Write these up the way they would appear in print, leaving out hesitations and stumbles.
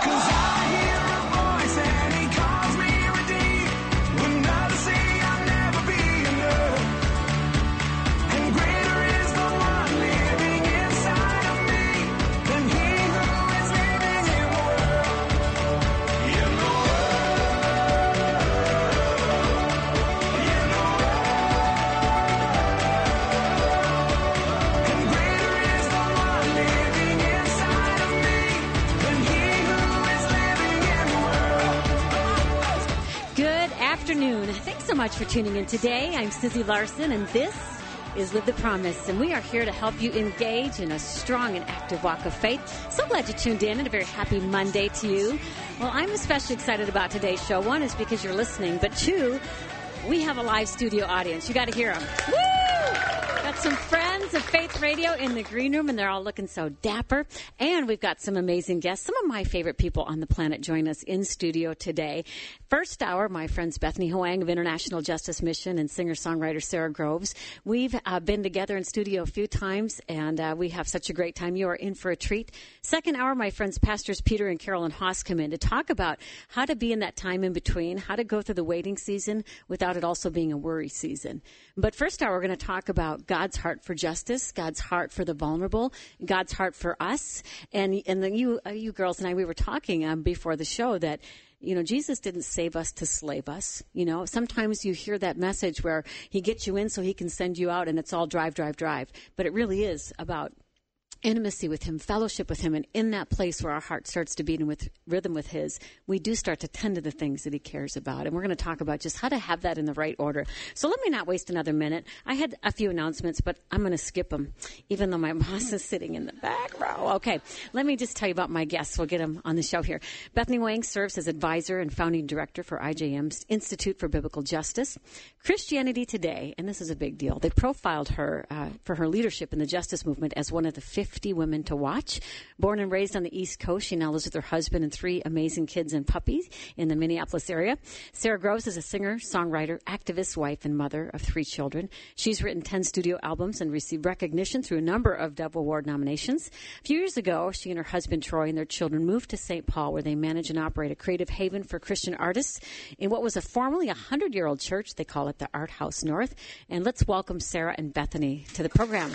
Thanks so much for tuning in today. I'm Susie Larson, and this is Live the Promise, and we are here to help you engage in a strong and active walk of faith. So glad you tuned in, and a very happy Monday to you. Well, I'm especially excited about today's show. One is because you're listening, but two, we have a live studio audience. You got to hear them. Woo! Got some friends of Faith Radio in the green room, and they're all looking so dapper. And we've got some amazing guests, some of my favorite people on the planet join us in studio today. First hour, my friends Bethany Hoang of International Justice Mission and singer-songwriter Sarah Groves. We've been together in studio a few times, and we have such a great time. You are in for a treat. Second hour, my friends Pastors Peter and Carolyn Haas come in to talk about how to be in that time in between, how to go through the waiting season without it also being a worry season. But first hour, we're going to talk about God's heart for justice, God's heart for the vulnerable, God's heart for us. And you girls and I, we were talking before the show that, you know, Jesus didn't save us to slave us. You know, sometimes you hear that message where he gets you in so he can send you out and it's all drive. But it really is about intimacy with him, fellowship with him, and in that place where our heart starts to beat in with rhythm with his, we do start to tend to the things that he cares about. And we're going to talk about just how to have that in the right order. So let me not waste another minute. I had a few announcements, but I'm going to skip them, even though my boss is sitting in the back row. Okay, let me just tell you about my guests. We'll get them on the show here. Bethany Wang serves as advisor and founding director for IJM's Institute for Biblical Justice. Christianity Today, and this is a big deal, they profiled her for her leadership in the justice movement as one of the 50 women to watch. Born and raised on the East Coast, she now lives with her husband and 3 amazing kids and puppies in the Minneapolis area. Sarah Groves is a singer, songwriter, activist, wife, and mother of 3 children. She's written 10 studio albums and received recognition through a number of Dove Award nominations. A few years ago, she and her husband Troy and their children moved to St. Paul, where they manage and operate a creative haven for Christian artists in what was formerly a 100-year-old church. They call it the Art House North. And let's welcome Sarah and Bethany to the program.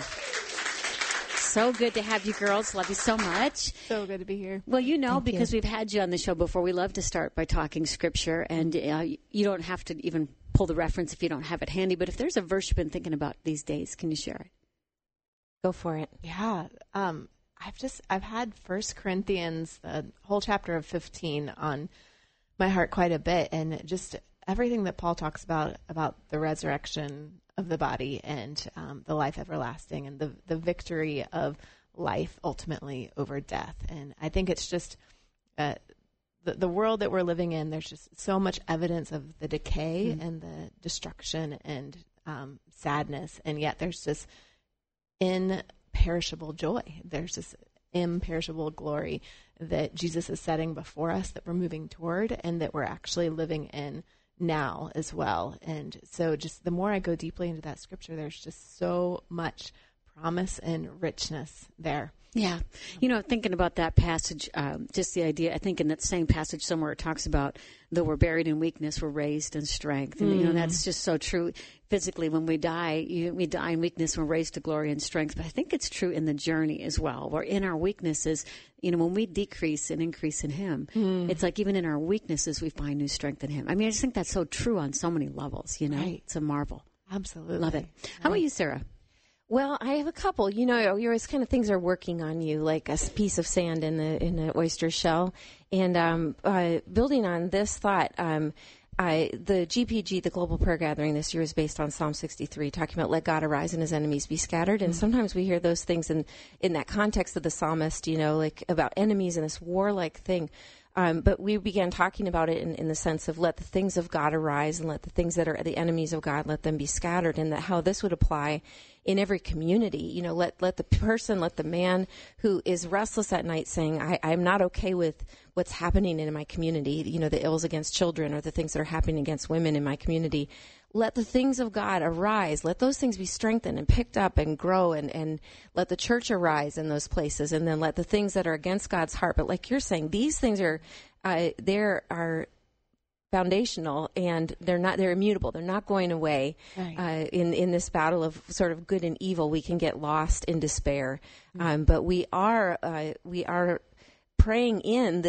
So good to have you girls. Love you so much. So good to be here. Well, you know, because we've had you on the show before, we love to start by talking scripture. And you don't have to even pull the reference if you don't have it handy. But if there's a verse you've been thinking about these days, can you share it? Go for it. Yeah. I've had 1 Corinthians, the whole chapter of 15 on my heart quite a bit. And just everything that Paul talks about the resurrection of the body and the life everlasting and the victory of life ultimately over death. And I think it's just the world that we're living in, there's just so much evidence of the decay and the destruction and sadness, and yet there's this imperishable joy. There's this imperishable glory that Jesus is setting before us, that we're moving toward, and that we're actually living in now as well. And so just the more I go deeply into that scripture, there's just so much promise and richness there. Yeah. You know, thinking about that passage, just the idea, I think in that same passage somewhere it talks about, though we're buried in weakness, we're raised in strength. And, you know, that's just so true. Physically, when we die, we die in weakness, we're raised to glory and strength. But I think it's true in the journey as well, where in our weaknesses, you know, when we decrease and increase in him, it's like even in our weaknesses, we find new strength in him. I mean, I just think that's so true on so many levels, you know. Right. It's a marvel. Absolutely. Love it. How about you, Sarah? Well, I have a couple. You know, you're always kind of things are working on you, like a piece of sand in the oyster shell. And building on this thought, the GPG, the Global Prayer Gathering this year, is based on Psalm 63, talking about let God arise and his enemies be scattered. And sometimes we hear those things in that context of the psalmist, you know, like about enemies and this warlike thing. But we began talking about it in the sense of let the things of God arise and let the things that are the enemies of God, let them be scattered, and that how this would apply in every community. You know, let the person, let the man who is restless at night saying, I'm not okay with what's happening in my community, you know, the ills against children or the things that are happening against women in my community. let the things of God arise. Let those things be strengthened and picked up and grow, and let the church arise in those places. And then let the things that are against God's heart. But like you're saying, these things are foundational, and they're immutable. They're not going away. Right. In this battle of sort of good and evil, we can get lost in despair. Mm-hmm. But we are praying in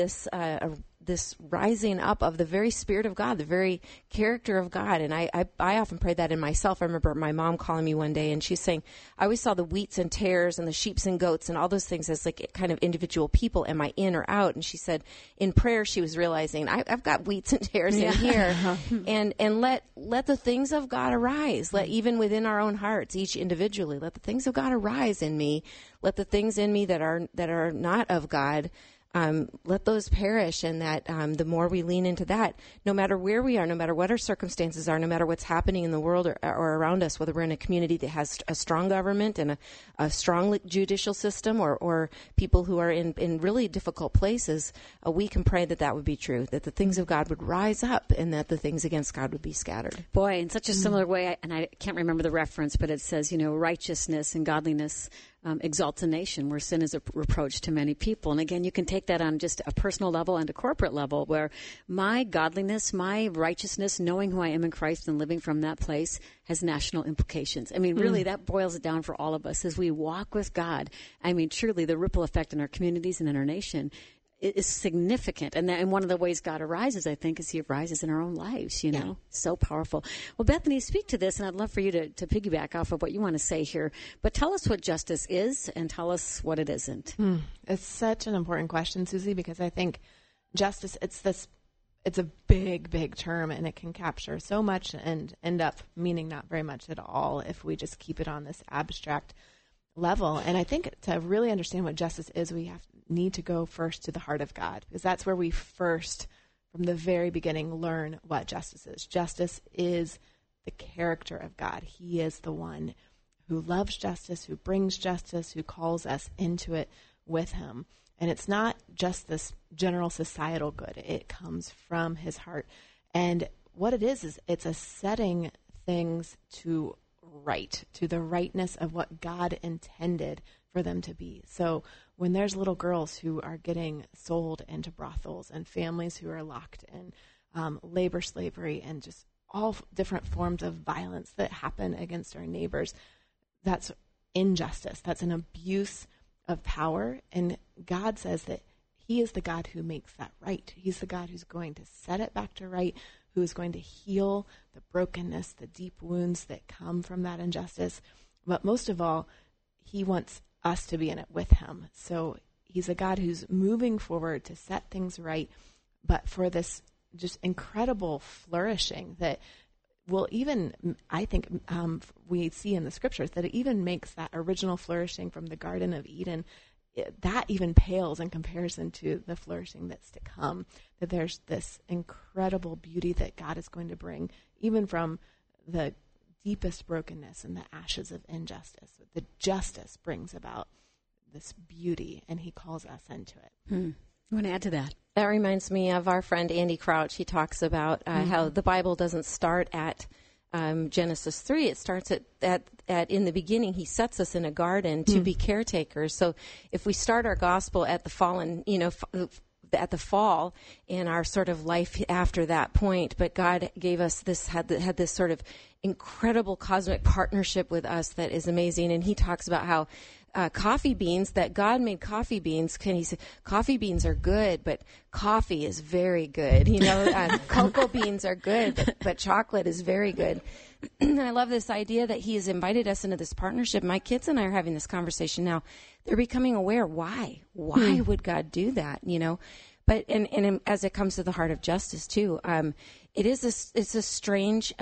this rising up of the very Spirit of God, the very character of God. And I often pray that in myself. I remember my mom calling me one day, and she's saying, I always saw the wheats and tares and the sheeps and goats and all those things as like kind of individual people. Am I in or out? And she said in prayer, she was realizing, I've got wheats and tares in here. and let the things of God arise. Let even within our own hearts, each individually, let the things of God arise in me. Let the things in me that are not of God, let those perish, and that the more we lean into that, no matter where we are, no matter what our circumstances are, no matter what's happening in the world or around us, whether we're in a community that has a strong government and a strong judicial system, or people who are in really difficult places, we can pray that would be true, that the things of God would rise up and that the things against God would be scattered. Boy, in such a similar way, and I can't remember the reference, but it says, righteousness and godliness exalts a nation, where sin is a reproach to many people. And again, you can take that on just a personal level and a corporate level, where my godliness, my righteousness, knowing who I am in Christ and living from that place, has national implications. I mean, really, that boils it down for all of us as we walk with God. I mean, truly, the ripple effect in our communities and in our nation is significant. And one of the ways God arises, I think, is he arises in our own lives, So powerful. Well, Bethany, speak to this, and I'd love for you to piggyback off of what you want to say here. But tell us what justice is, and tell us what it isn't. It's such an important question, Susie, because I think justice, it's a big, big term, and it can capture so much and end up meaning not very much at all if we just keep it on this abstract level. And I think to really understand what justice is, we need to go first to the heart of God, because that's where we first, from the very beginning, learn what justice is. Justice is the character of God. He is the one who loves justice, who brings justice, who calls us into it with him. And it's not just this general societal good. It comes from his heart. And what it is it's a setting things to right, to the rightness of what God intended for them to be. So when there's little girls who are getting sold into brothels, and families who are locked in labor slavery, and just all different forms of violence that happen against our neighbors, that's injustice. That's an abuse of power. And God says that he is the God who makes that right. He's the God who's going to set it back to right, who is going to heal the brokenness, the deep wounds that come from that injustice. But most of all, he wants us to be in it with him. So he's a God who's moving forward to set things right, but for this just incredible flourishing that will even, I think, we see in the scriptures that it even makes that original flourishing from the Garden of Eden, that even pales in comparison to the flourishing that's to come, that there's this incredible beauty that God is going to bring, even from the deepest brokenness and the ashes of injustice. The justice brings about this beauty, and he calls us into it. You want to add to that? That reminds me of our friend Andy Crouch. He talks about how the Bible doesn't start at Genesis 3. It starts at in the beginning. He sets us in a garden to be caretakers. So if we start our gospel at the fallen, at the fall, in our sort of life after that point, but God gave us this, had this sort of incredible cosmic partnership with us that is amazing. And he talks about how coffee beans, that God made coffee beans. He said, coffee beans are good, but coffee is very good. Cocoa beans are good, but chocolate is very good. And I love this idea that he has invited us into this partnership. My kids and I are having this conversation now. They're becoming aware. Why would God do that? But and as it comes to the heart of justice too, it's a strange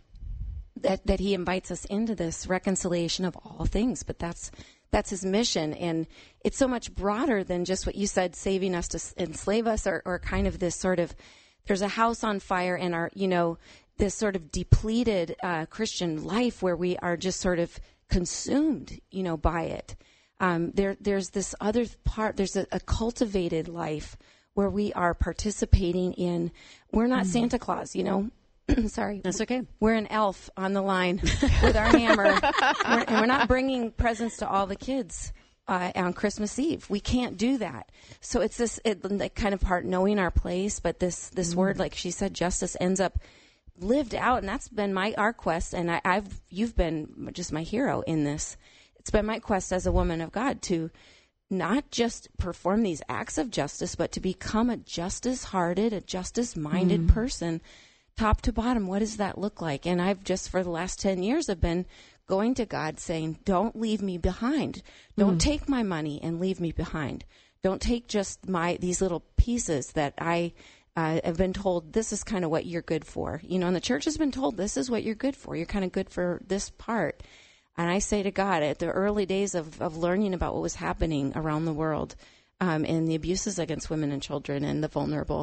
that he invites us into this reconciliation of all things. But that's his mission, and it's so much broader than just what you said, saving us to enslave us, or kind of this sort of, there's a house on fire in our, this sort of depleted Christian life where we are just sort of consumed, by it. There's this other part, there's a cultivated life where we are participating in, we're not Santa Claus, Sorry. That's okay. We're an elf on the line with our hammer. We're not bringing presents to all the kids on Christmas Eve. We can't do that. So it's this kind of part, knowing our place, but this word, like she said, justice, ends up lived out, and that's been our quest, and you've been just my hero in this. It's been my quest as a woman of God to not just perform these acts of justice, but to become a justice-hearted, a justice-minded person, top to bottom. What does that look like? And I've just, for the last 10 years, have been going to God saying, don't leave me behind. Don't take my money and leave me behind. Don't take just these little pieces that I have been told this is kind of what you're good for. And the church has been told this is what you're good for. You're kind of good for this part. And I say to God, at the early days of learning about what was happening around the world and the abuses against women and children and the vulnerable,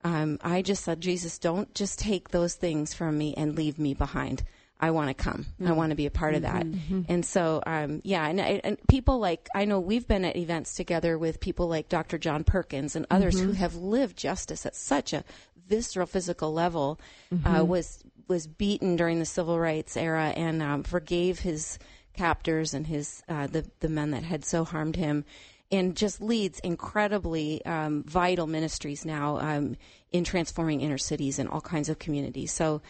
I just said, Jesus, don't just take those things from me and leave me behind. I want to come. I want to be a part of that. And so, and people I know we've been at events together with people like Dr. John Perkins and others who have lived justice at such a visceral, physical level, was beaten during the civil rights era and forgave his captors and his the men that had so harmed him, and just leads incredibly vital ministries now in transforming inner cities and all kinds of communities. So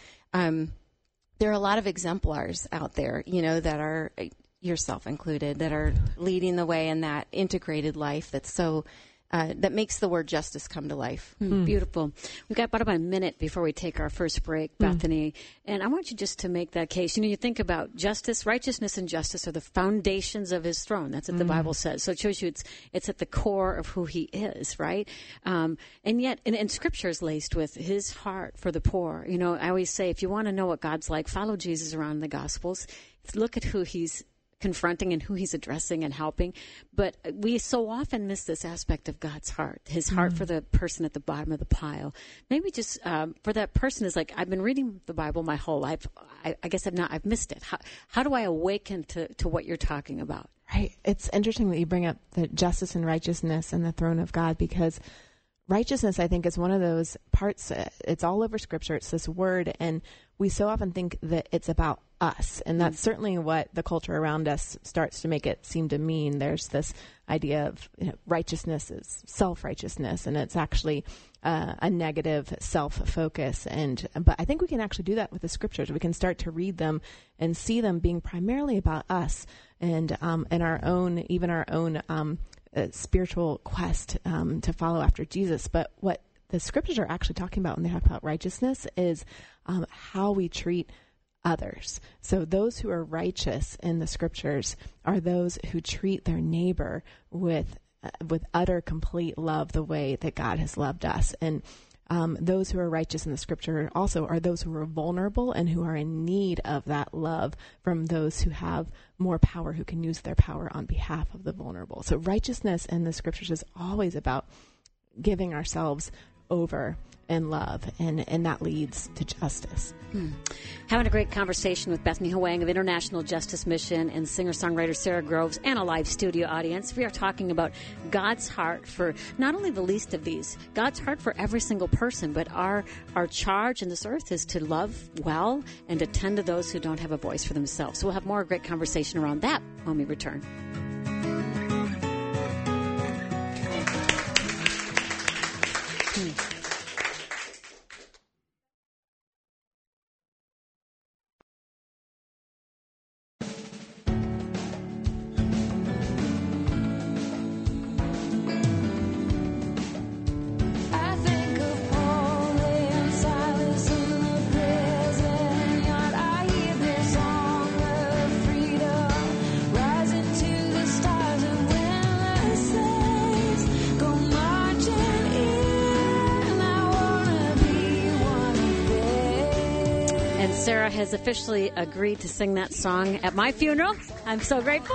there are a lot of exemplars out there, that are, yourself included, that are leading the way in that integrated life that's so that makes the word justice come to life. Beautiful. We've got about a minute before we take our first break, Bethany. And I want you just to make that case. You think about justice, righteousness, and justice are the foundations of his throne. That's what the Bible says. So it shows you it's at the core of who he is, right? And yet, and Scripture is laced with his heart for the poor. I always say, if you want to know what God's like, follow Jesus around the Gospels. Look at who he's confronting and who he's addressing and helping. But we so often miss this aspect of God's heart, his heart for the person at the bottom of the pile. Maybe just for that person is I've been reading the Bible my whole life. I guess I've missed it. How do I awaken to what you're talking about? Right. It's interesting that you bring up the justice and righteousness and the throne of God, because righteousness, I think, is one of those parts. It's all over Scripture. It's this word, and we so often think that it's about us, and that's certainly what the culture around us starts to make it seem to mean. There's this idea of righteousness is self-righteousness, and it's actually a negative self-focus. But I think we can actually do that with the Scriptures. We can start to read them and see them being primarily about us and our own spiritual quest to follow after Jesus. But what the Scriptures are actually talking about when they talk about righteousness is how we treat others. So those who are righteous in the Scriptures are those who treat their neighbor with utter, complete love, the way that God has loved us. And those who are righteous in the Scripture also are those who are vulnerable and who are in need of that love from those who have more power, who can use their power on behalf of the vulnerable. So righteousness in the Scriptures is always about giving ourselves over in love, and that leads to justice. Having a great conversation with Bethany Huang of International Justice Mission and singer-songwriter Sarah Groves and a live studio audience. We are talking about God's heart for not only the least of these, God's heart for every single person, but our charge in this earth is to love well and to tend to those who don't have a voice for themselves. So we'll have more great conversation around that when we return. Sarah has officially agreed to sing that song at my funeral. I'm so grateful.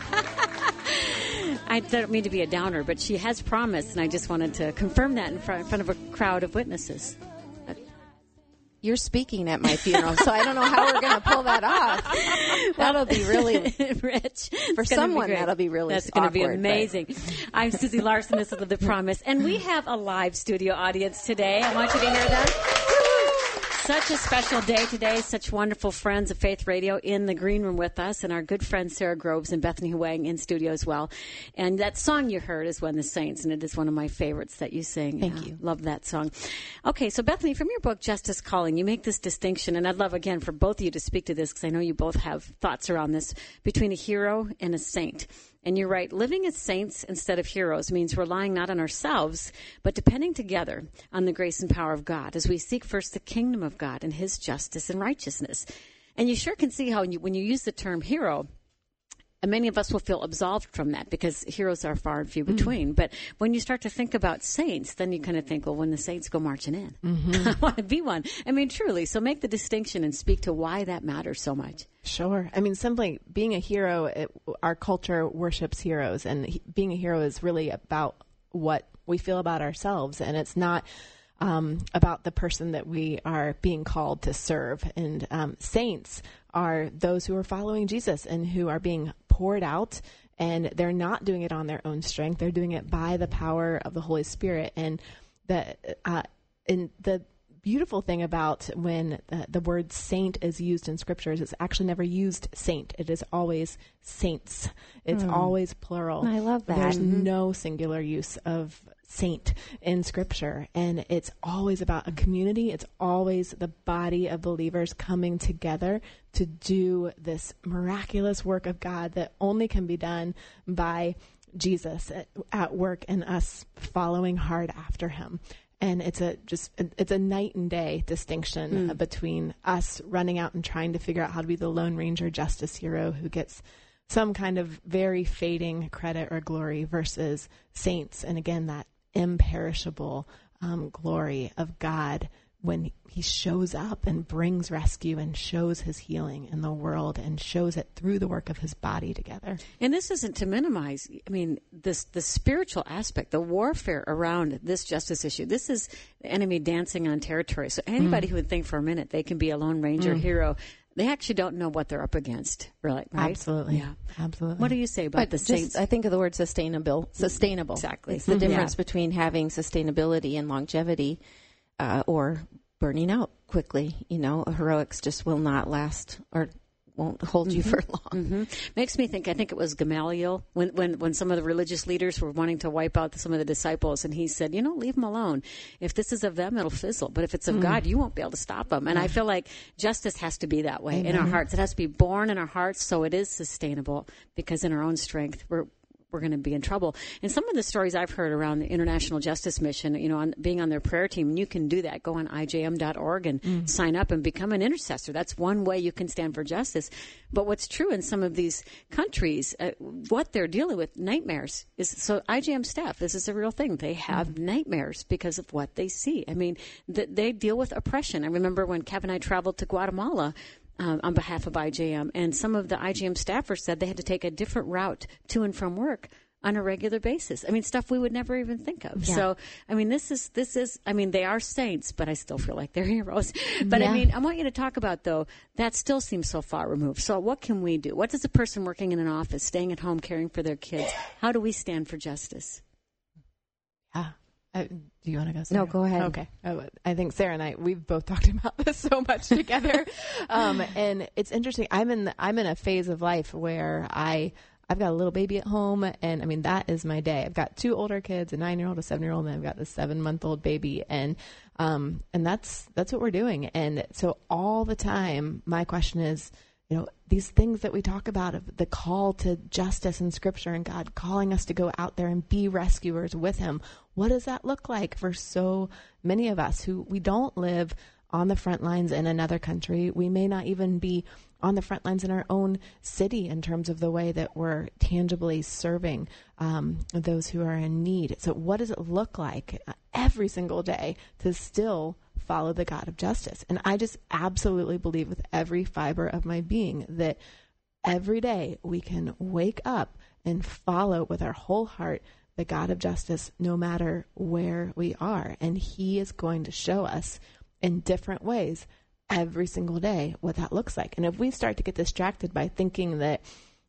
I don't mean to be a downer, but she has promised, and I just wanted to confirm that in front of a crowd of witnesses. You're speaking at my funeral, so I don't know how we're going to pull that off. That'll be really rich. For someone, that'll be really That's going to be amazing. But I'm Susie Larson. This is The Promise. And we have a live studio audience today. I want you to hear that. Such a special day today. Such wonderful friends of Faith Radio in the green room with us, and our good friends Sarah Groves and Bethany Huang in studio as well. And that song you heard is When the Saints, and it is one of my favorites that you sing. Thank you. Love that song. Okay, so Bethany, from your book, Justice Calling, you make this distinction, and I'd love, again, for both of you to speak to this, because I know you both have thoughts around this, between a hero and a saint. And you're right, living as saints instead of heroes means relying not on ourselves, but depending together on the grace and power of God as we seek first the kingdom of God and his justice and righteousness. And you sure can see how when you use the term hero, and many of us will feel absolved from that because heroes are far and few between. But when you start to think about saints, then you kind of think, well, when the saints go marching in, I want to be one. I mean, truly. So make the distinction and speak to why that matters so much. Sure. I mean, simply being a hero, our culture worships heroes, and being a hero is really about what we feel about ourselves, and it's not about the person that we are being called to serve. And saints are those who are following Jesus and who are being poured out, and they're not doing it on their own strength. They're doing it by the power of the Holy Spirit. And the beautiful thing about when the word saint is used in scriptures, it's actually never used saint. It is always saints. It's always plural. I love that. There's no singular use of saint in scripture, and it's always about a community. It's always the body of believers coming together to do this miraculous work of God that only can be done by Jesus at work and us following hard after him. And it's a night and day distinction between us running out and trying to figure out how to be the Lone Ranger justice hero who gets some kind of very fading credit or glory versus saints. And again, that imperishable glory of God when he shows up and brings rescue and shows his healing in the world and shows it through the work of his body together. And this isn't to minimize, I mean, the spiritual aspect, the warfare around this justice issue. This is the enemy dancing on territory. So anybody who would think for a minute they can be a Lone Ranger hero, they actually don't know what they're up against, really, right? Absolutely. Yeah. Absolutely. What do you say about the saints? I think of the word sustainable. Exactly. It's the difference between having sustainability and longevity or burning out quickly. You know, heroics just will not last or won't hold you for long. Makes me think, I think it was Gamaliel, when some of the religious leaders were wanting to wipe out some of the disciples, and he said, leave them alone. If this is of them, it'll fizzle. But if it's of God, you won't be able to stop them. And I feel like justice has to be that way in our hearts. It has to be born in our hearts so it is sustainable, because in our own strength, we're going to be in trouble. And some of the stories I've heard around the International Justice Mission, on being on their prayer team, and you can do that. Go on IJM.org and sign up and become an intercessor. That's one way you can stand for justice. But what's true in some of these countries, what they're dealing with, nightmares, is so IJM staff, this is a real thing. They have nightmares because of what they see. I mean, they deal with oppression. I remember when Kev and I traveled to Guatemala on behalf of IJM, and some of the IJM staffers said they had to take a different route to and from work on a regular basis. I mean, stuff we would never even think of. Yeah. So, I mean, this is, I mean, they are saints, but I still feel like they're heroes. But I mean, I want you to talk about, though, that still seems so far removed. So what can we do? What does a person working in an office, staying at home, caring for their kids, how do we stand for justice? Yeah. Do you want to go, Sarah? No, go ahead. Okay. I think Sarah and I, we've both talked about this so much together. And it's interesting. I'm in a phase of life where I've got a little baby at home, and I mean, that is my day. I've got 2 older kids, a 9-year-old, a 7-year-old, and I've got this 7-month-old baby. And that's what we're doing. And so all the time, my question is, these things that we talk about, of the call to justice in Scripture and God calling us to go out there and be rescuers with him. What does that look like for so many of us who we don't live on the front lines in another country? We may not even be on the front lines in our own city in terms of the way that we're tangibly serving those who are in need. So what does it look like every single day to still follow the God of justice? And I just absolutely believe with every fiber of my being that every day we can wake up and follow with our whole heart the God of justice, no matter where we are. And he is going to show us in different ways every single day what that looks like. And if we start to get distracted by thinking that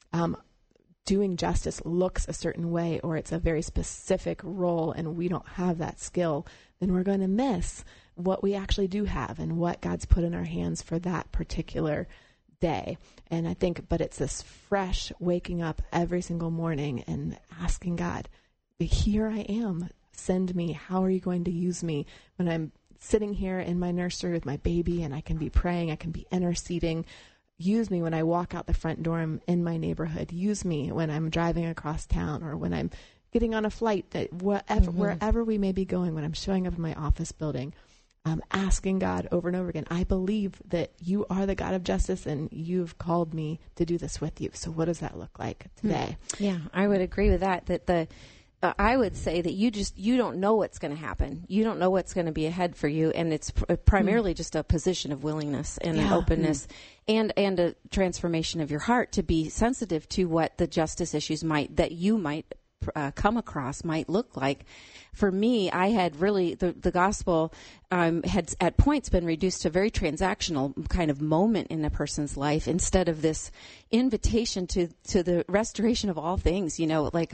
doing justice looks a certain way, or it's a very specific role and we don't have that skill, then we're going to miss what we actually do have and what God's put in our hands for that particular day. And I think, but it's this fresh waking up every single morning and asking God, here I am, send me. How are you going to use me when I'm sitting here in my nursery with my baby and I can be praying, I can be interceding. Use me when I walk out the front door in my neighborhood. Use me when I'm driving across town or when I'm getting on a flight, that wherever we may be going, when I'm showing up in my office building. Asking God over and over again, I believe that you are the God of justice and you've called me to do this with you. So what does that look like today? Yeah, I would agree with that. I would say that you don't know what's going to happen. You don't know what's going to be ahead for you. And it's primarily just a position of willingness and an openness and a transformation of your heart to be sensitive to what the justice issues that you might come across might look like. For me, I had really, the gospel had at points been reduced to a very transactional kind of moment in a person's life instead of this invitation to the restoration of all things, like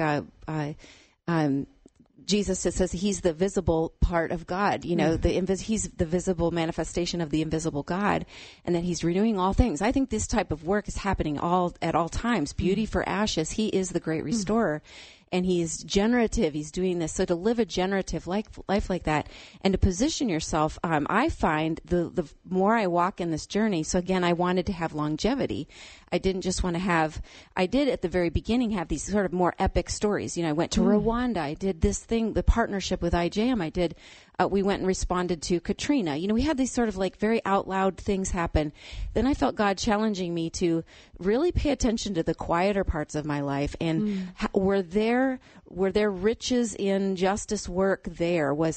Jesus, it says he's the visible part of God, he's the visible manifestation of the invisible God, and that he's renewing all things. I think this type of work is happening at all times. Beauty for ashes. He is the great restorer. And he's generative. He's doing this. So to live a generative life like that and to position yourself, I find the more I walk in this journey. So again, I wanted to have longevity. I didn't just want to I did at the very beginning have these sort of more epic stories. I went to Rwanda. I did this thing, the partnership with IJM. We went and responded to Katrina. We had these sort of like very out loud things happen. Then I felt God challenging me to really pay attention to the quieter parts of my life. And were there riches in justice work there? Was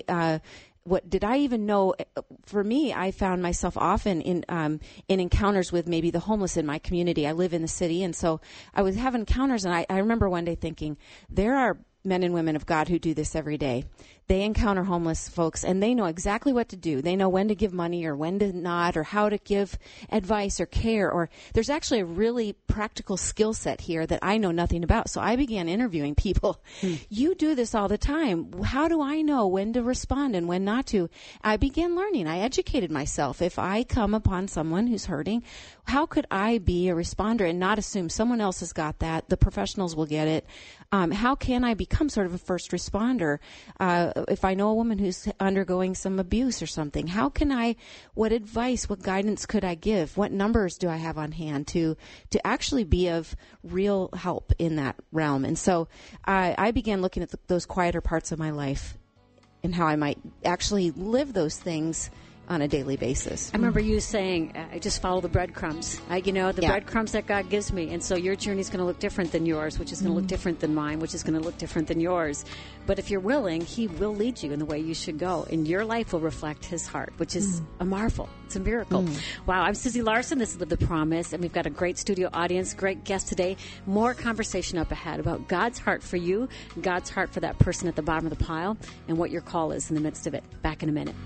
what did I even know? For me, I found myself often in encounters with maybe the homeless in my community. I live in the city, and so I would have encounters, and I remember one day thinking, there are men and women of God who do this every day. They encounter homeless folks, and they know exactly what to do. They know when to give money or when to not, or how to give advice or care. Or there's actually a really practical skill set here that I know nothing about. So I began interviewing people. You do this all the time. How do I know when to respond and when not to? I began learning. I educated myself. If I come upon someone who's hurting, how could I be a responder and not assume someone else has got that? The professionals will get it. How can I become sort of a first responder? If I know a woman who's undergoing some abuse or something, what advice, what guidance could I give? What numbers do I have on hand to actually be of real help in that realm? And so I began looking at those quieter parts of my life and how I might actually live those things on a daily basis. I remember you saying, I just follow the breadcrumbs. Breadcrumbs that God gives me. And so your journey is going to look different than yours, which is going to look different than mine, which is going to look different than yours. But if you're willing, he will lead you in the way you should go. And your life will reflect his heart, which is a marvel. It's a miracle. Wow. I'm Susie Larson. This is Live the Promise. And we've got a great studio audience, great guest today. More conversation up ahead about God's heart for you, God's heart for that person at the bottom of the pile, and what your call is in the midst of it. Back in a minute.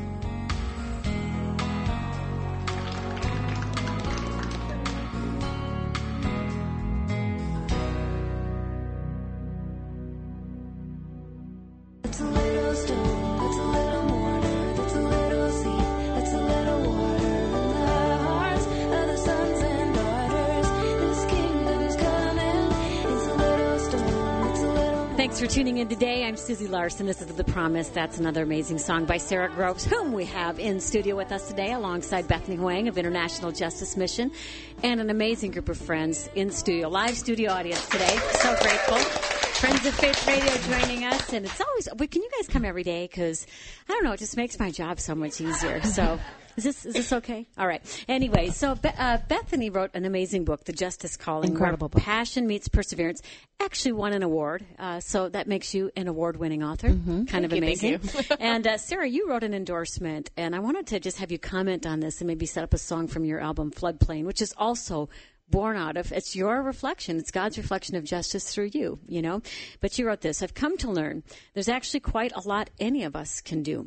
Thanks for tuning in today. I'm Susie Larson. This is The Promise. That's another amazing song by Sarah Groves, whom we have in studio with us today, alongside Bethany Huang of International Justice Mission, and an amazing group of friends in studio, live studio audience today. So grateful. Friends of Faith Radio joining us, and it's always, can you guys come every day? Because, I don't know, it just makes my job so much easier. So, is this okay? All right. Anyway, so Bethany wrote an amazing book, The Justice Calling. Incredible book. Passion Meets Perseverance. Actually won an award, so that makes you an award-winning author. Kind of amazing. Thank you. And Sarah, you wrote an endorsement, and I wanted to just have you comment on this and maybe set up a song from your album, Floodplain, which is also born out of, it's your reflection. It's God's reflection of justice through you, But you wrote this: I've come to learn there's actually quite a lot any of us can do.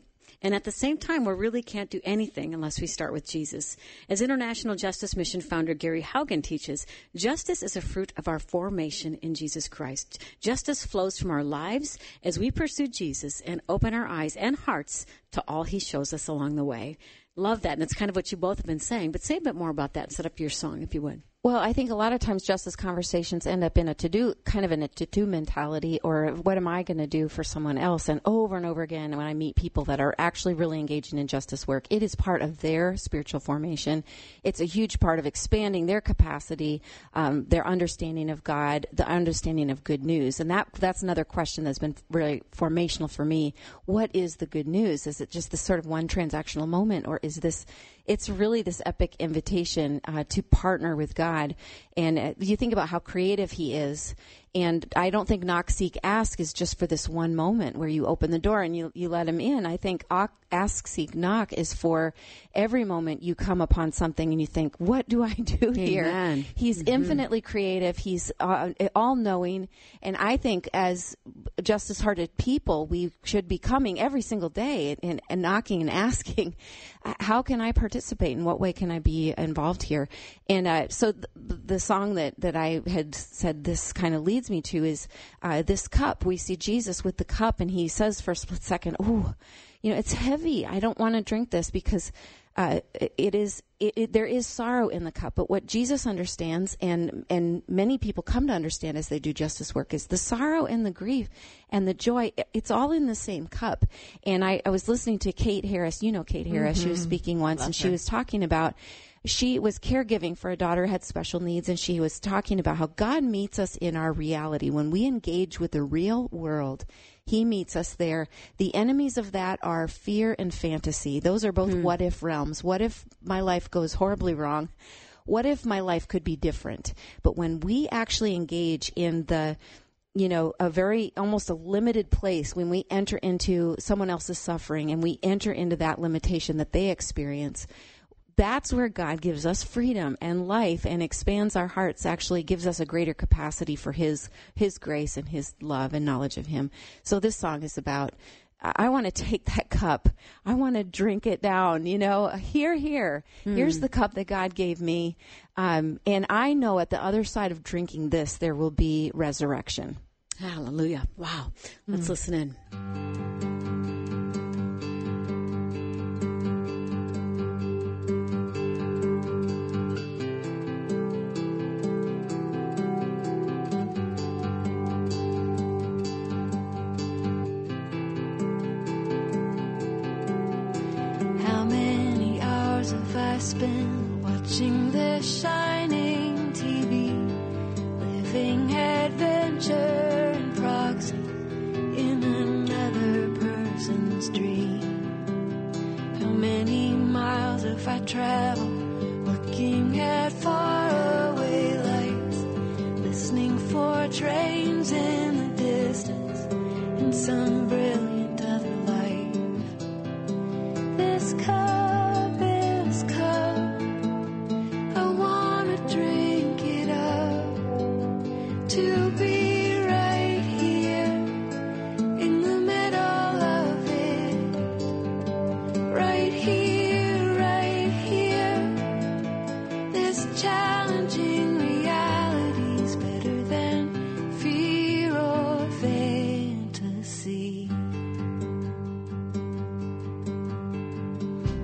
And at the same time, we really can't do anything unless we start with Jesus. As International Justice Mission founder Gary Haugen teaches, justice is a fruit of our formation in Jesus Christ. Justice flows from our lives as we pursue Jesus and open our eyes and hearts to all he shows us along the way. Love that. And it's kind of what you both have been saying. But say a bit more about that and set up your song, if you would. Well, I think a lot of times justice conversations end up in a to-do, kind of in a to-do mentality, or what am I going to do for someone else? And over again, when I meet people that are actually really engaging in justice work, it is part of their spiritual formation. It's a huge part of expanding their capacity, their understanding of God, the understanding of good news. And that's another question that's been really formational for me. What is the good news? Is it just this sort of one transactional moment, or is this... It's really this epic invitation to partner with God. And you think about how creative he is. And I don't think knock, seek, ask is just for this one moment where you open the door and you let him in. I think ask, seek, knock is for every moment you come upon something and you think, what do I do here? Amen. He's infinitely creative. He's all-knowing. And I think as justice-hearted people, we should be coming every single day and knocking and asking, how can I participate? In what way can I be involved here? And so the song that I had said this kind of leads me to is this cup. We see Jesus with the cup, and he says for a split second, "Oh, it's heavy. I don't want to drink this because there is sorrow in the cup." But what Jesus understands, and many people come to understand as they do justice work, is the sorrow and the grief and the joy. It's all in the same cup. And I was listening to Kate Harris. You know Kate Harris. She was speaking once, and she was talking about. She was caregiving for a daughter who had special needs, and she was talking about how God meets us in our reality. When we engage with the real world, he meets us there. The enemies of that are fear and fantasy. Those are both what-if realms. What if my life goes horribly wrong? What if my life could be different? But when we actually engage in the a very, almost a limited place, when we enter into someone else's suffering and we enter into that limitation that they experience, that's where God gives us freedom and life and expands our hearts, actually gives us a greater capacity for his grace and his love and knowledge of him. So this song is about, I want to take that cup. I want to drink it down, here. Here's the cup that God gave me. And I know at the other side of drinking this, there will be resurrection. Hallelujah. Wow. Let's listen in. Spent watching the shining TV, living adventure and proxy in another person's dream. How many miles have I traveled, looking at faraway lights, listening for trains in the distance, in some brilliant other life. This cup, to be right here in the middle of it, right here, this challenging reality's better than fear or fantasy.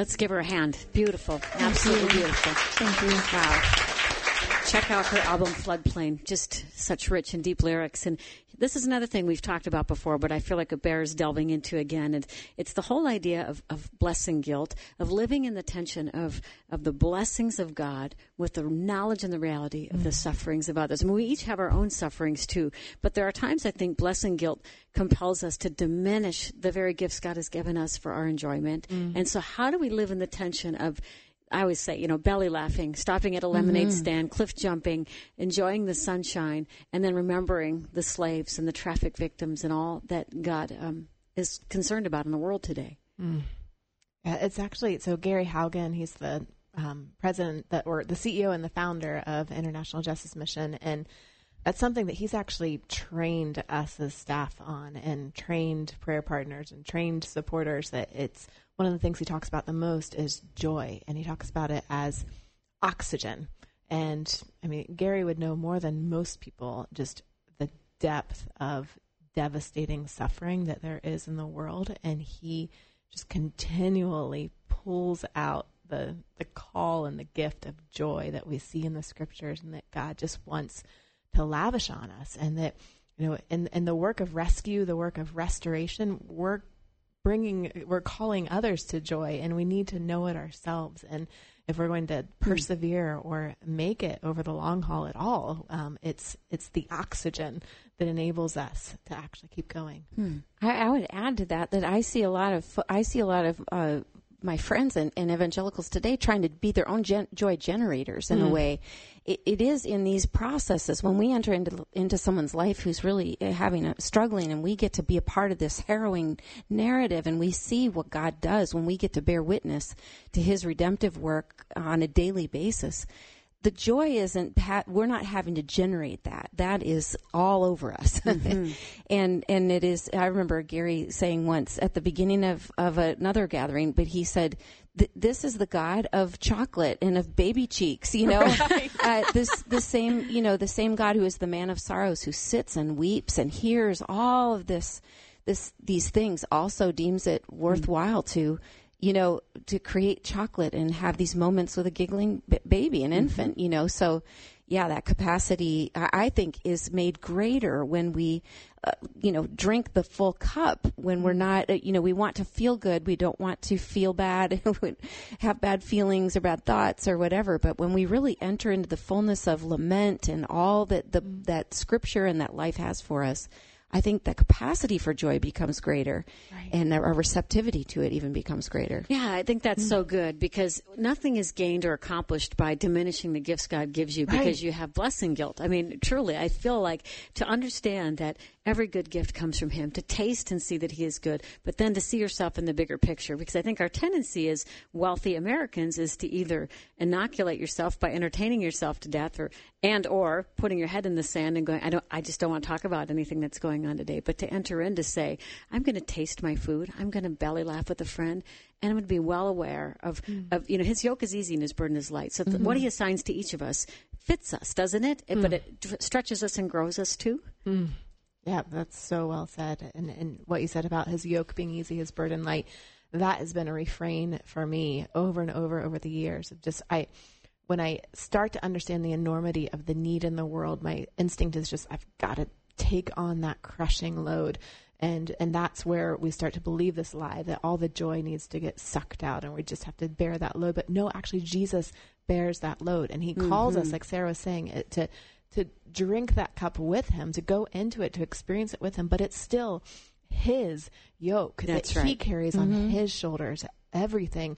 Let's give her a hand. Beautiful. Absolutely beautiful. Thank you. Wow. Check out her album, Floodplain. Just such rich and deep lyrics. And this is another thing we've talked about before, but I feel like it bears delving into again. And it's the whole idea of blessing guilt, of living in the tension of the blessings of God with the knowledge and the reality of the sufferings of others. I mean, we each have our own sufferings too, but there are times I think blessing guilt compels us to diminish the very gifts God has given us for our enjoyment. And so how do we live in the tension of, I always say, belly laughing, stopping at a lemonade stand, cliff jumping, enjoying the sunshine, and then remembering the slaves and the traffic victims and all that God is concerned about in the world today. Yeah, it's actually, so Gary Haugen, he's the president or the CEO and the founder of International Justice Mission, and that's something that he's actually trained us as staff on, and trained prayer partners and trained supporters, that it's one of the things he talks about the most is joy, and he talks about it as oxygen. And I mean, Gary would know more than most people just the depth of devastating suffering that there is in the world, and he just continually pulls out the call and the gift of joy that we see in the scriptures, and that God just wants to lavish on us. And that, in the work of rescue, the work of restoration, we're calling others to joy, and we need to know it ourselves. And if we're going to persevere or make it over the long haul at all, it's the oxygen that enables us to actually keep going. I would add to that I see a lot of my friends and evangelicals today trying to be their own joy generators in a way. It is in these processes when we enter into someone's life who's really struggling, and we get to be a part of this harrowing narrative, and we see what God does when we get to bear witness to his redemptive work on a daily basis. The joy isn't, we're not having to generate that. That is all over us. And it is, I remember Gary saying once at the beginning of another gathering, but he said, this is the God of chocolate and of baby cheeks, Right. The same God who is the man of sorrows, who sits and weeps and hears all of these things, also deems it worthwhile to create chocolate and have these moments with a giggling baby, an infant, So, yeah, that capacity, I think, is made greater when we, drink the full cup, when we're not, we want to feel good. We don't want to feel bad, have bad feelings or bad thoughts or whatever. But when we really enter into the fullness of lament and all that scripture and that life has for us, I think the capacity for joy becomes greater, right, and our receptivity to it even becomes greater. Yeah, I think that's so good, because nothing is gained or accomplished by diminishing the gifts God gives you, because you have blessing guilt. I mean, truly, I feel like to understand that every good gift comes from him, to taste and see that he is good, but then to see yourself in the bigger picture, because I think our tendency as wealthy Americans is to either inoculate yourself by entertaining yourself to death, or putting your head in the sand and going, I just don't want to talk about anything that's going on today, but to enter in to say, I'm going to taste my food, I'm going to belly laugh with a friend, and I'm going to be well aware of his yoke is easy and his burden is light. So what he assigns to each of us fits us, doesn't it? But it stretches us and grows us too. Yeah, that's so well said. And what you said about his yoke being easy, his burden light, that has been a refrain for me over and over the years. Of just, when I start to understand the enormity of the need in the world, my instinct is just, I've got to take on that crushing load. And that's where we start to believe this lie that all the joy needs to get sucked out and we just have to bear that load. But no, actually, Jesus bears that load. And he calls us, like Sarah was saying, to drink that cup with him, to go into it, to experience it with him. But it's still his yoke that he carries on his shoulders. Everything,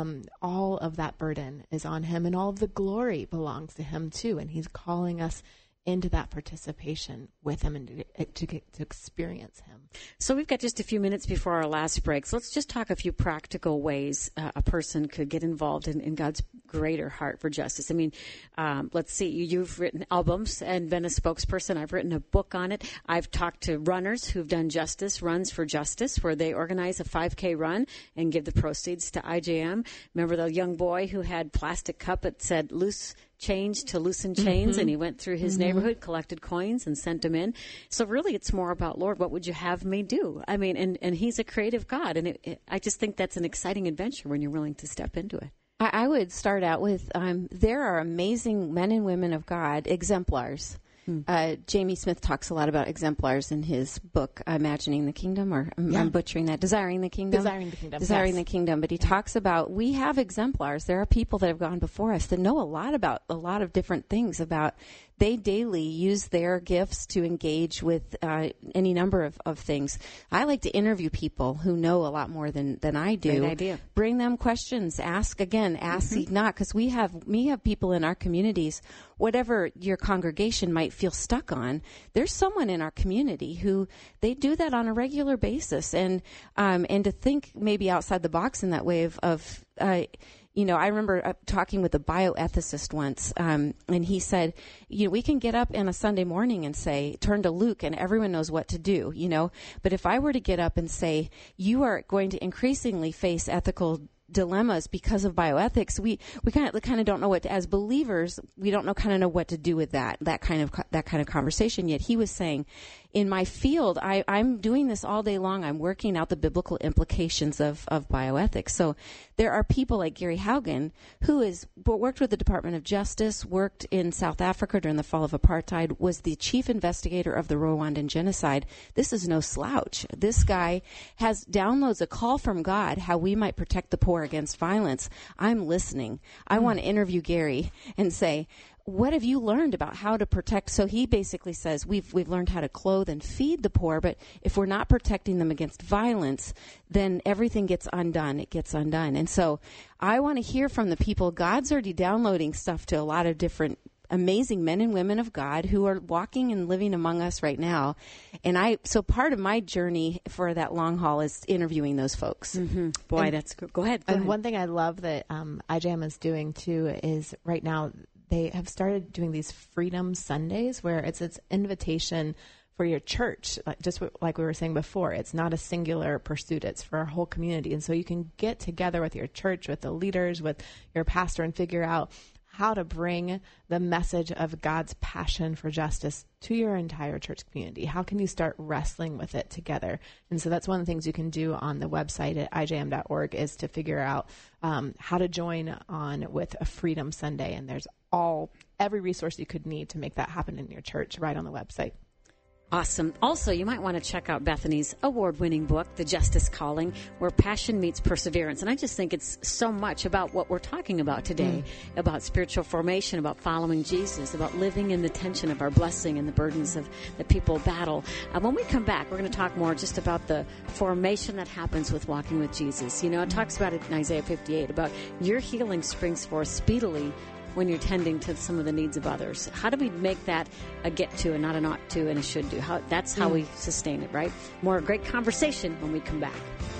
all of that burden is on him, and all of the glory belongs to him too. And he's calling us into that participation with him and to experience him. So we've got just a few minutes before our last break. So let's just talk a few practical ways a person could get involved in God's greater heart for justice. I mean, let's see, you've written albums and been a spokesperson. I've written a book on it. I've talked to runners who've done Runs for Justice, where they organize a 5K run and give the proceeds to IJM. Remember the young boy who had plastic cup that said loose change to loosen chains, and he went through his neighborhood, collected coins, and sent them in. So really, it's more about, Lord, what would you have me do? I mean, and he's a creative God, and I just think that's an exciting adventure when you're willing to step into it. I would start out with there are amazing men and women of God, exemplars. Jamie Smith talks a lot about exemplars in his book, Imagining the Kingdom, or I'm butchering that, Desiring the Kingdom. Desiring the Kingdom. But he talks about, we have exemplars. There are people that have gone before us that know a lot about a lot of different things about. They daily use their gifts to engage with any number of things. I like to interview people who know a lot more than I do. Great idea. Bring them questions. Ask, seek not, because we have people in our communities, whatever your congregation might feel stuck on, there's someone in our community who they do that on a regular basis. And to think maybe outside the box in that way of I remember talking with a bioethicist once, and he said, we can get up on a Sunday morning and say, turn to Luke, and everyone knows what to do, But if I were to get up and say, you are going to increasingly face ethical dilemmas because of bioethics, we kind of don't know what as believers, we don't know what to do with that kind of conversation. Yet he was saying, in my field, I'm doing this all day long. I'm working out the biblical implications of bioethics. So there are people like Gary Haugen, who worked with the Department of Justice, worked in South Africa during the fall of apartheid, was the chief investigator of the Rwandan genocide. This is no slouch. This guy downloads a call from God, how we might protect the poor against violence. I'm listening. I want to interview Gary and say, what have you learned about how to protect? So he basically says we've learned how to clothe and feed the poor, but if we're not protecting them against violence, then everything gets undone. It gets undone. And so I want to hear from the people. God's already downloading stuff to a lot of different amazing men and women of God who are walking and living among us right now. And so part of my journey for that long haul is interviewing those folks. Mm-hmm. Boy, that's good. Go ahead. One thing I love that IJM is doing too is right now they have started doing these Freedom Sundays where it's invitation for your church, just like we were saying before. It's not a singular pursuit. It's for our whole community. And so you can get together with your church, with the leaders, with your pastor, and figure out how to bring the message of God's passion for justice to your entire church community. How can you start wrestling with it together? And so that's one of the things you can do on the website at ijm.org is to figure out how to join on with a Freedom Sunday. And there's every resource you could need to make that happen in your church right on the website. Awesome. Also, you might want to check out Bethany's award-winning book, The Justice Calling, where passion meets perseverance. And I just think it's so much about what we're talking about today, about spiritual formation, about following Jesus, about living in the tension of our blessing and the burdens that people battle. When we come back, we're going to talk more just about the formation that happens with walking with Jesus. It talks about it in Isaiah 58, about your healing springs forth speedily when you're tending to some of the needs of others. How do we make that a get to and not an ought to and a should do? That's how we sustain it, right? More great conversation when we come back.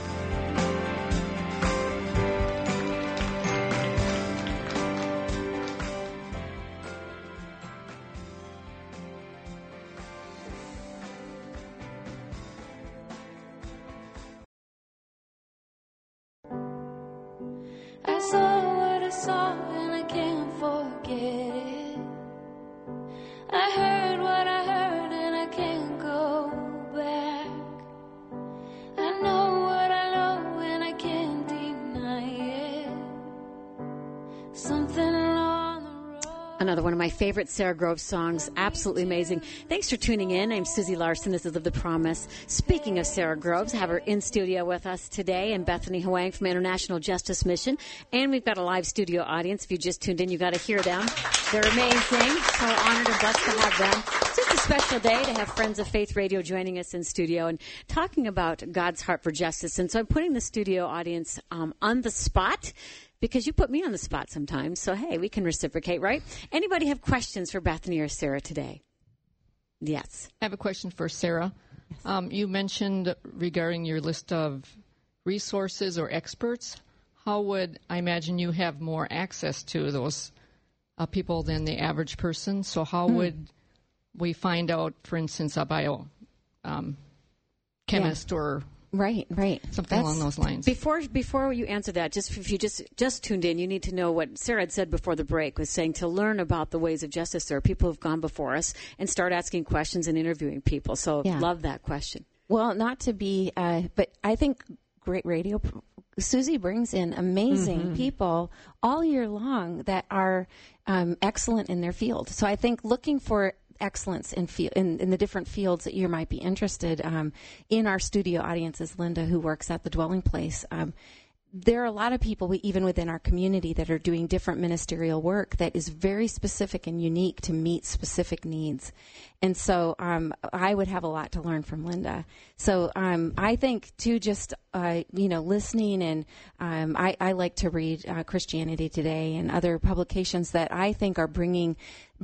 I saw what I saw and I can't forget it. I heard what I heard and I can't go back. I know what I know and I can't deny it. Something along the road. Another one of my favorite Sarah Groves songs. Absolutely amazing. Thanks for tuning in. I'm Susie Larson. This is Live the Promise. Speaking of Sarah Groves, I have her in studio with us today, and Bethany Huang from International Justice Mission. And we've got a live studio audience. If you just tuned in, you got to hear them. They're amazing. So honored and blessed to have them. It's just a special day to have Friends of Faith Radio joining us in studio and talking about God's heart for justice. And so I'm putting the studio audience on the spot, because you put me on the spot sometimes. So, hey, we can reciprocate, right? Anybody have questions for Bethany or Sarah today? Yes. I have a question for Sarah. Yes. You mentioned regarding your list of resources or experts, how would, I imagine you have more access to those people than the average person. So how would we find out, for instance, a chemist or Right. Something along those lines. Before you answer that, just if you just tuned in, you need to know what Sarah had said before the break, was saying to learn about the ways of justice. There are people who've gone before us, and start asking questions and interviewing people. So love that question. Well, not to be, but I think great radio. Susie brings in amazing people all year long that are excellent in their field. So I think looking for excellence in the different fields that you might be interested in our studio audience is Linda, who works at the Dwelling Place. There are a lot of people, even within our community, that are doing different ministerial work that is very specific and unique to meet specific needs. And so I would have a lot to learn from Linda. So I think, too, just, listening, and I like to read Christianity Today and other publications that I think are bringing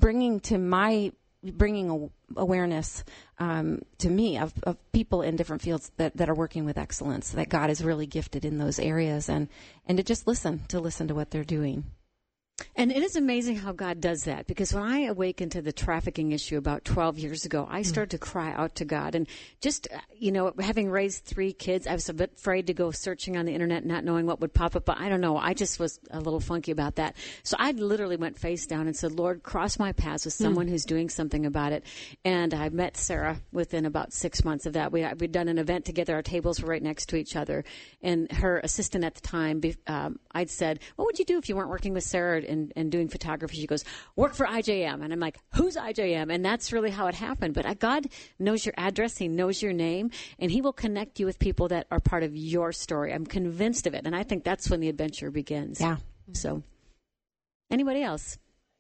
awareness to me of people in different fields that are working with excellence, that God is really gifted in those areas, and to just listen to what they're doing. And it is amazing how God does that, because when I awakened to the trafficking issue about 12 years ago, I started to cry out to God. And just, having raised 3 kids, I was a bit afraid to go searching on the internet, not knowing what would pop up. But I don't know. I just was a little funky about that. So I literally went face down and said, Lord, cross my paths with someone who's doing something about it. And I met Sarah within about 6 months of that. We'd done an event together. Our tables were right next to each other. And her assistant at the time, I'd said, what would you do if you weren't working with Sarah and doing photography? She goes, work for IJM. And I'm like, who's IJM? And that's really how it happened. But God knows your address. He knows your name. And he will connect you with people that are part of your story. I'm convinced of it. And I think that's when the adventure begins. Yeah. So, anybody else?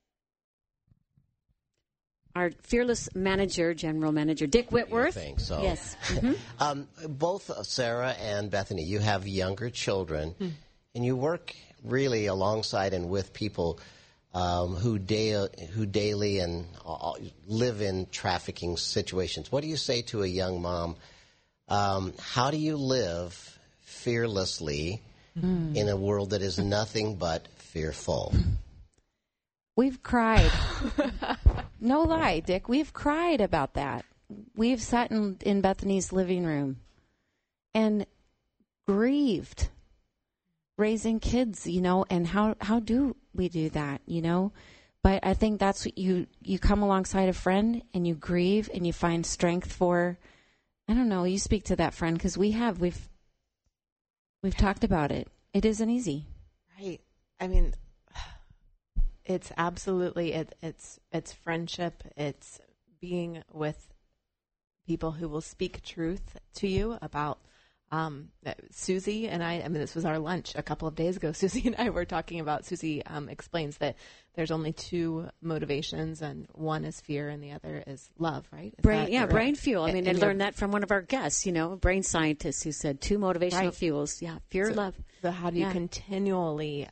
Our fearless manager, general manager, Dick Whitworth. I think so. Yes. Both Sarah and Bethany, you have younger children, and you work really alongside and with people who daily and live in trafficking situations. What do you say to a young mom? How do you live fearlessly in a world that is nothing but fearful? We've cried. No lie, Dick. We've cried about that. We've sat in Bethany's living room and grieved raising kids, and how do we do that, But I think that's what you come alongside a friend and you grieve and you find strength for, I don't know, you speak to that friend, because we've talked about it. It isn't easy. Right. I mean, it's absolutely, it's friendship. It's being with people who will speak truth to you about Susie and I mean, this was our lunch a couple of days ago. Susie and I were talking about, Susie explains that there's only 2 motivations, and one is fear and the other is love, right? Brain fuel. I mean, I learned that from one of our guests, a brain scientist who said 2 motivational fuels. Yeah, fear, love. So how do you continually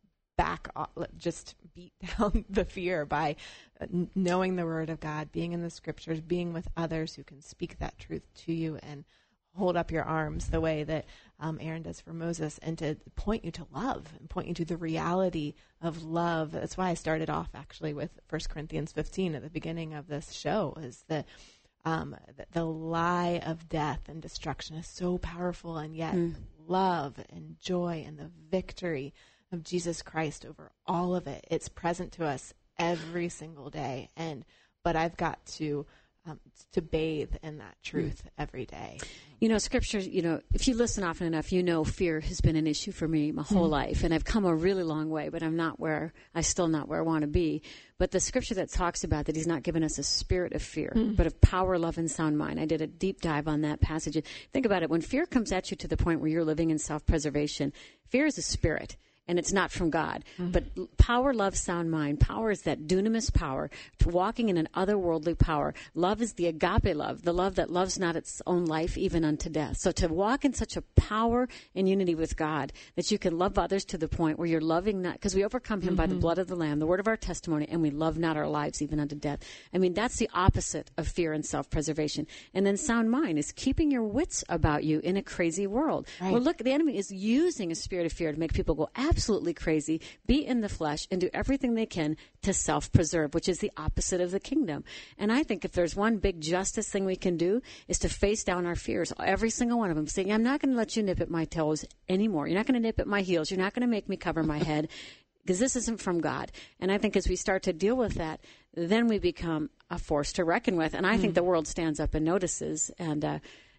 just beat down the fear by knowing the Word of God, being in the Scriptures, being with others who can speak that truth to you and hold up your arms the way that Aaron does for Moses, and to point you to love and point you to the reality of love. That's why I started off actually with 1 Corinthians 15 at the beginning of this show, is that the lie of death and destruction is so powerful, and yet love and joy and the victory of Jesus Christ over all of it, it's present to us every single day. But I've got to bathe in that truth every day. Scripture, if you listen often enough, fear has been an issue for me my whole life. And I've come a really long way, but I'm still not where I want to be. But the scripture that talks about that he's not given us a spirit of fear, but of power, love, and sound mind. I did a deep dive on that passage. Think about it. When fear comes at you to the point where you're living in self-preservation, fear is a spirit. And it's not from God. But power, love, sound mind. Power is that dunamis power, to walking in an otherworldly power. Love is the agape love, the love that loves not its own life, even unto death. So to walk in such a power and unity with God that you can love others to the point where you're loving not, because we overcome him by the blood of the Lamb, the word of our testimony, and we love not our lives even unto death. I mean, that's the opposite of fear and self-preservation. And then sound mind is keeping your wits about you in a crazy world. Right. Well, look, the enemy is using a spirit of fear to make people go absolutely absolutely crazy, be in the flesh, and do everything they can to self-preserve, which is the opposite of the kingdom. And I think if there's one big justice thing we can do is to face down our fears, every single one of them, saying, I'm not going to let you nip at my toes anymore. You're not going to nip at my heels. You're not going to make me cover my head, because this isn't from God. And I think as we start to deal with that, then we become a force to reckon with. And I think the world stands up and notices. And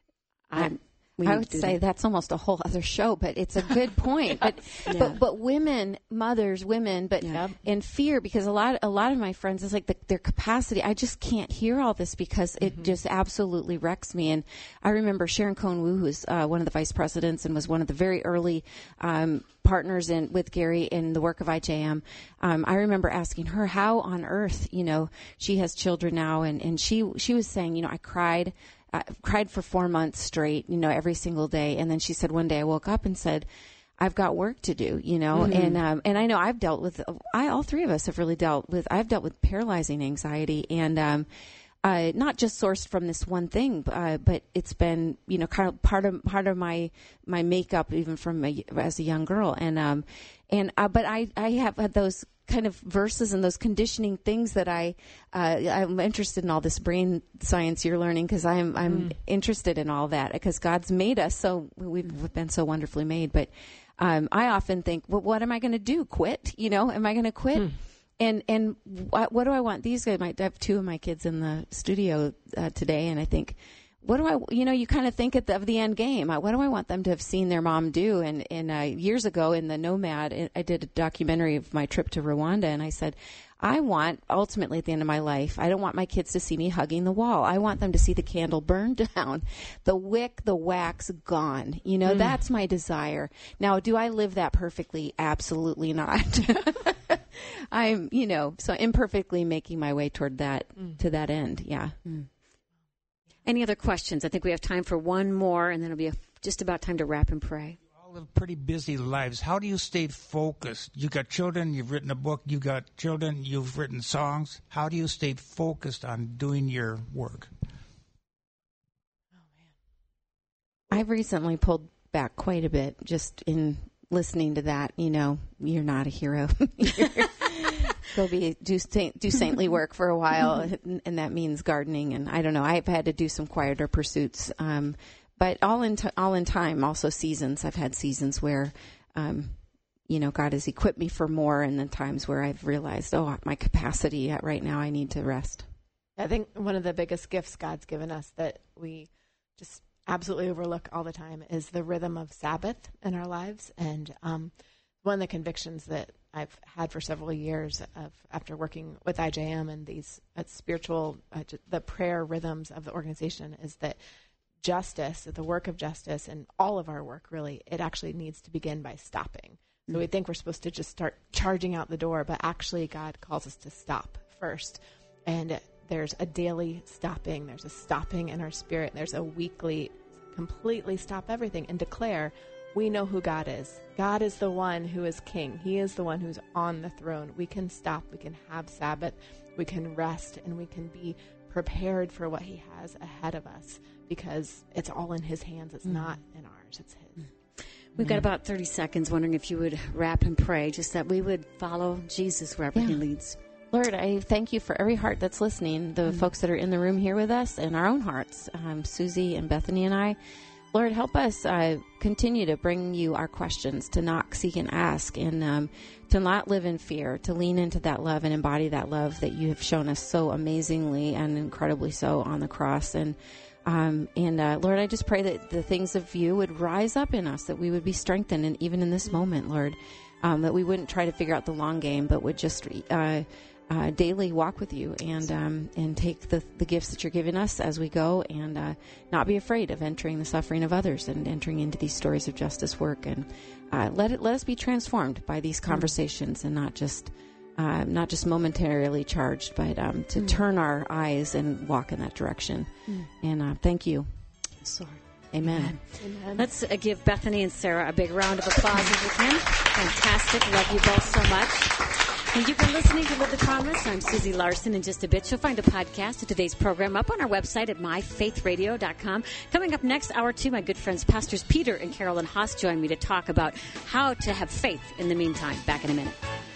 I would say that's almost a whole other show, but it's a good point. But women, mothers, women, but in fear, because a lot of my friends, it's like their capacity. I just can't hear all this because it just absolutely wrecks me. And I remember Sharon Cohen-Wu, who's one of the vice presidents and was one of the very early partners with Gary in the work of IJM. I remember asking her how on earth, she has children now, and she was saying, I cried for 4 months straight, every single day. And then she said one day I woke up and said, I've got work to do, and I know I've dealt with, all three of us have really I've dealt with paralyzing anxiety, and not just sourced from this one thing, but it's been, kind of part of my makeup, even from as a young girl. But I have had those kind of verses and those conditioning things that I'm interested in all this brain science you're learning, because I'm interested in all that, because God's made us so we've been so wonderfully made. But I often think, well, what am I going to do? Quit? Am I going to quit? And what do I want these guys? I have two of my kids in the studio today, and I think, what do I, you kind of think of the end game. What do I want them to have seen their mom do? And years ago in the Nomad, I did a documentary of my trip to Rwanda, and I said, I want, ultimately at the end of my life, I don't want my kids to see me hugging the wall. I want them to see the candle burn down, the wick, the wax gone. That's my desire. Now, do I live that perfectly? Absolutely not. I'm, so imperfectly making my way toward that, to that end. Yeah. Any other questions? I think we have time for one more, and then it'll be just about time to wrap and pray. You all live pretty busy lives. How do you stay focused? You got children, you've written a book, you got children, you've written songs. How do you stay focused on doing your work? Oh, man. I've recently pulled back quite a bit just in listening to that. You're not a hero. Go do saintly work for a while, and that means gardening. And I don't know. I've had to do some quieter pursuits, but all in time. Also seasons. I've had seasons where, God has equipped me for more, and then times where I've realized, my capacity right now, I need to rest. I think one of the biggest gifts God's given us that we just absolutely overlook all the time is the rhythm of Sabbath in our lives. And one of the convictions that I've had for several years after working with IJM and these spiritual, the prayer rhythms of the organization, is that justice, the work of justice, and all of our work really, it actually needs to begin by stopping. So we think we're supposed to just start charging out the door, but actually God calls us to stop first. And there's a daily stopping. There's a stopping in our spirit. There's a weekly completely stop everything and declare, we know who God is. God is the one who is king. He is the one who's on the throne. We can stop. We can have Sabbath. We can rest, and we can be prepared for what he has ahead of us, because it's all in his hands. It's not in ours. It's his. We've got about 30 seconds, wondering if you would wrap and pray, just that we would follow Jesus wherever he leads. Lord, I thank you for every heart that's listening, the folks that are in the room here with us, and our own hearts, Susie and Bethany and I. Lord, help us continue to bring you our questions, to knock, seek, and ask, and to not live in fear, to lean into that love and embody that love that you have shown us so amazingly and incredibly so on the cross. And Lord, I just pray that the things of you would rise up in us, that we would be strengthened, and even in this moment, Lord, that we wouldn't try to figure out the long game, but would just daily walk with you and take the gifts that you're giving us as we go, and not be afraid of entering the suffering of others and entering into these stories of justice work, and let us be transformed by these conversations, and not just momentarily charged, but to turn our eyes and walk in that direction. And thank you. Sorry. Amen. Amen. Let's give Bethany and Sarah a big round of applause if we can. Fantastic. Love you both so much. Well, you've been listening to Live the Promise. I'm Susie Larson. In just a bit, you'll find a podcast of today's program up on our website at myfaithradio.com. Coming up next, hour 2, my good friends Pastors Peter and Carolyn Haas join me to talk about how to have faith in the meantime. Back in a minute.